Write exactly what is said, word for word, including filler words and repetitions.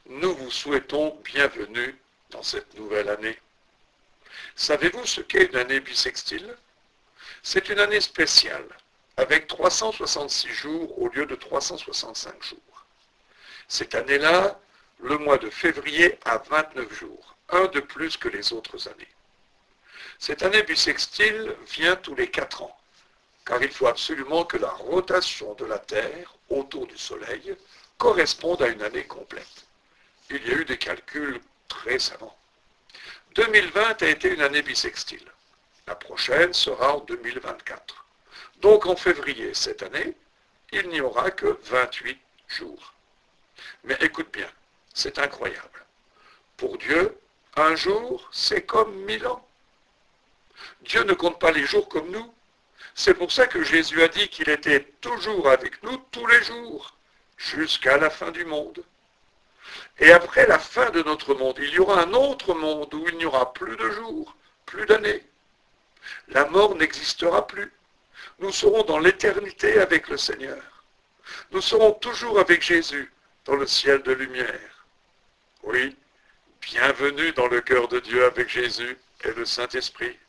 nous vous souhaitons bienvenue dans cette nouvelle année. Savez-vous ce qu'est une année bissextile? C'est une année spéciale, avec trois cent soixante-six jours au lieu de trois cent soixante-cinq jours. Cette année-là, le mois de février a vingt-neuf jours, un de plus que les autres années. Cette année bissextile vient tous les quatre ans, car il faut absolument que la rotation de la Terre autour du Soleil corresponde à une année complète. Il y a eu des calculs très savants. deux mille vingt a été une année bissextile. La prochaine sera en deux mille vingt-quatre. Donc en février cette année, il n'y aura que vingt-huit jours. Mais écoute bien, c'est incroyable. Pour Dieu, un jour, c'est comme mille ans. Dieu ne compte pas les jours comme nous. C'est pour ça que Jésus a dit qu'il était toujours avec nous tous les jours, jusqu'à la fin du monde. Et après la fin de notre monde, il y aura un autre monde où il n'y aura plus de jours, plus d'années. La mort n'existera plus. Nous serons dans l'éternité avec le Seigneur. Nous serons toujours avec Jésus dans le ciel de lumière. Oui, bienvenue dans le cœur de Dieu avec Jésus et le Saint-Esprit.